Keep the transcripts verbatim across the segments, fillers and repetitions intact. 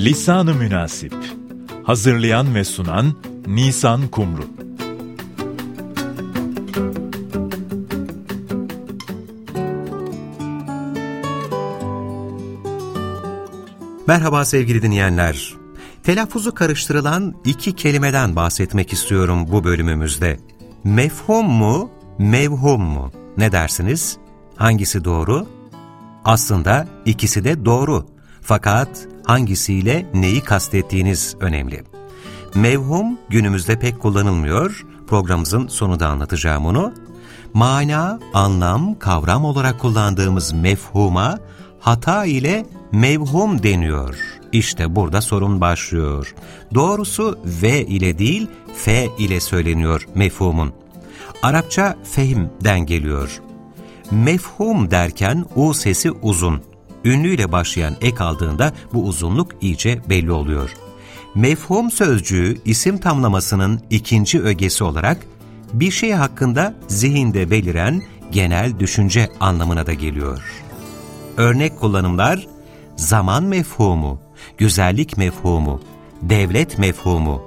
Lisan-ı Münasip. Hazırlayan ve sunan Nisan Kumru. Merhaba sevgili dinleyenler. Telaffuzu karıştırılan iki kelimeden bahsetmek istiyorum bu bölümümüzde. Mefhum mu, mevhum mu? Ne dersiniz? Hangisi doğru? Aslında ikisi de doğru. Fakat hangisiyle neyi kastettiğiniz önemli. Mevhum günümüzde pek kullanılmıyor. Programımızın sonunda anlatacağım onu. Mana, anlam, kavram olarak kullandığımız mefhuma hata ile mevhum deniyor. İşte burada sorun başlıyor. Doğrusu V ile değil, F ile söyleniyor mefhumun. Arapça fehimden geliyor. Mefhum derken U sesi uzun. Ünlüyle başlayan ek aldığında bu uzunluk iyice belli oluyor. Mefhum sözcüğü isim tamlamasının ikinci ögesi olarak bir şey hakkında zihinde beliren genel düşünce anlamına da geliyor. Örnek kullanımlar zaman mefhumu, güzellik mefhumu, devlet mefhumu.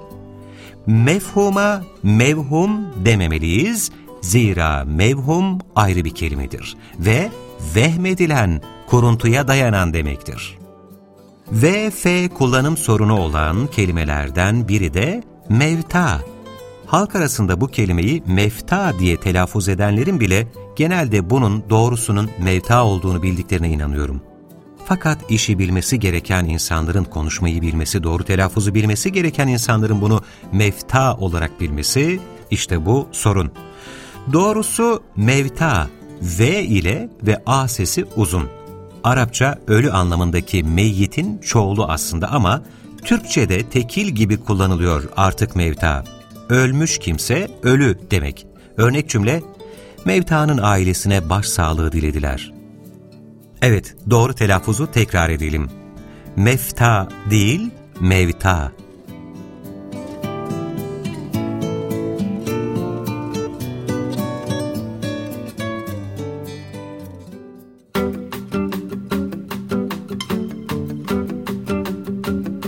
Mefhuma mevhum dememeliyiz, zira mevhum ayrı bir kelimedir ve vehmedilen, kuruntuya dayanan demektir. V, F kullanım sorunu olan kelimelerden biri de mevta. Halk arasında bu kelimeyi mefta diye telaffuz edenlerin bile genelde bunun doğrusunun mevta olduğunu bildiklerine inanıyorum. Fakat işi bilmesi gereken insanların konuşmayı bilmesi, doğru telaffuzu bilmesi gereken insanların bunu mefta olarak bilmesi, işte bu sorun. Doğrusu mevta, V ile ve A sesi uzun. Arapça ölü anlamındaki meyyitin çoğulu aslında ama Türkçe'de tekil gibi kullanılıyor artık mevta. Ölmüş kimse ölü demek. Örnek cümle, mevtanın ailesine başsağlığı dilediler. Evet, doğru telaffuzu tekrar edelim. Mefta değil, mevta.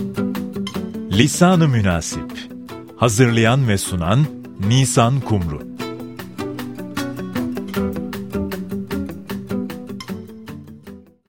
Lisan-ı Münasip. Hazırlayan ve sunan Nisan Kumru.